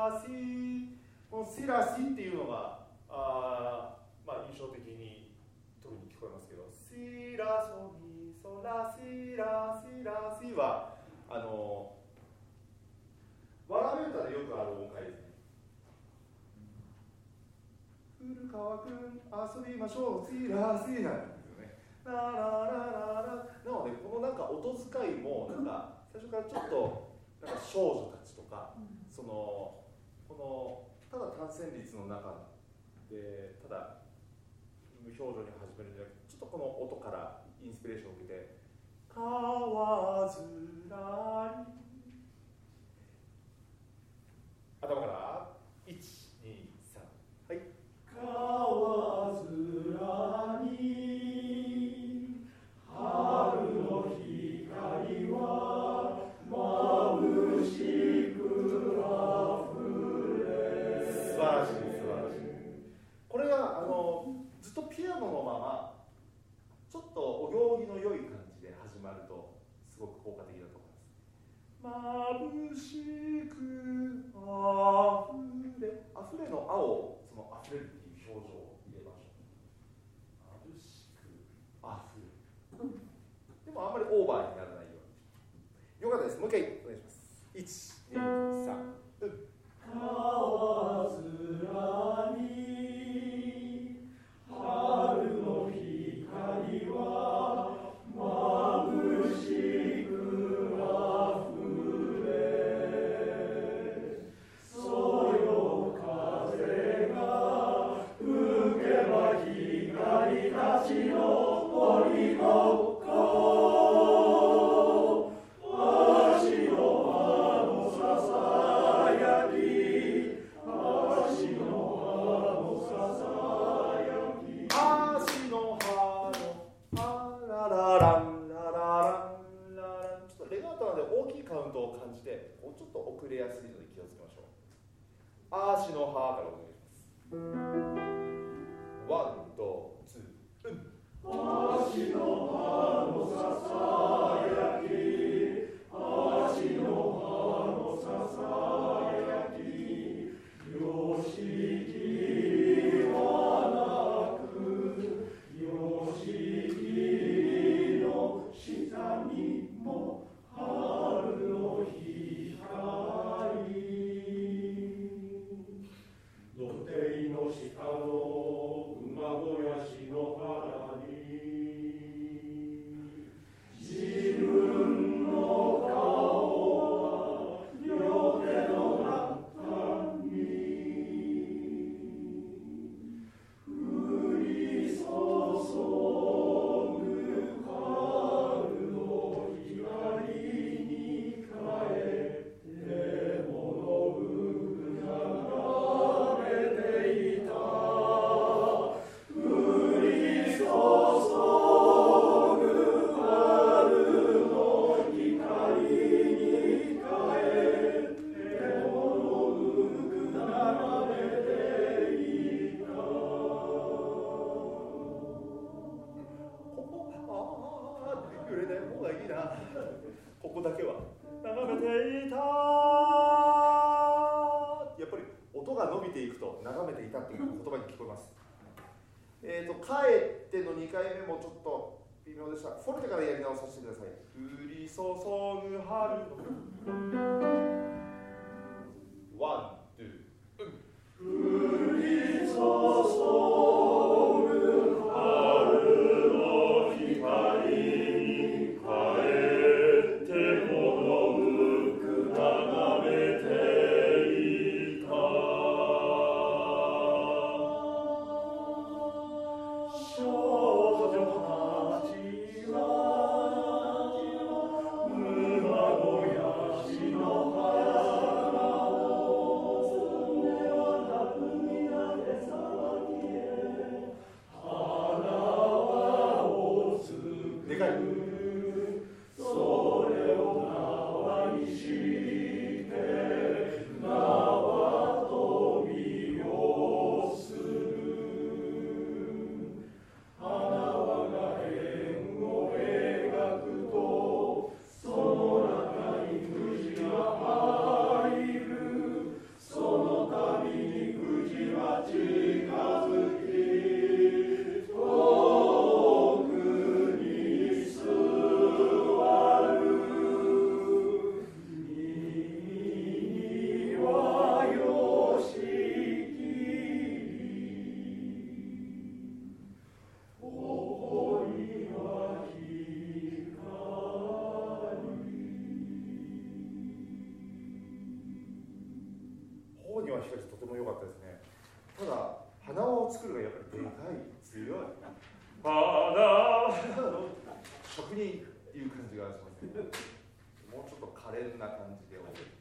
ラシ、このシラシっていうのが印象的に特に聞こえますけど、シラソミソラシラシラシはわらべ歌でよくある音階ですね。古川くん遊びましょうシラシラなんですよね。ラララララ。なのでこのなんか音遣いもなんか最初からちょっとなんか少女たちとか、このただ単旋律の中でただ無表情に始めるんじゃなくて、ちょっとこの音からインスピレーションを受けて、川ずらり、頭から1、2、3、はい。川ずらり、春の光は眩しくあふれ。素晴らしい、素晴らしい。これがずっとピアノのままちょっとお行儀の良い感じで始まるとすごく効果的だと思います。眩しくあふれ、あふれのあをそのあふれるっていう表情を入れましょう。眩しくあふれ。でもあんまりオーバーにならないように。よかったです。もう一回お願いします。1、2、3。川ずらに春の光は眩しくあふれ、そよ風が吹けば光たちの森のちょっと遅れやすいので気をつけましょう。あーしのはからお願いします。ワン、ツー、ツー。あーしのはのささやき、あーしのはのささやき、よしきはなく、よしきの下にも春の日土手の下の馬小屋しの原に自分の顔は両手の中に降り注ぐ春の光に変えても眺めていた。降り注ぐ春の光に変えても眺めていた。ここって揺れない方がいいな。ここだけは眺めていた。やっぱり音が伸びていくと眺めていたっていう言葉に聞こえます。帰っての2回目もちょっと微妙でした。フォルテからやり直させてください。降り注ぐ春のワン、ツー、降り注ぐ春の光に変えても眺めていた。少女たちは馬小屋しの頬にはしかしとても良かったですね。ただ鼻を作るがやっぱりでかい、強い。職人っていう感じがしますね。もうちょっと可憐な感じで。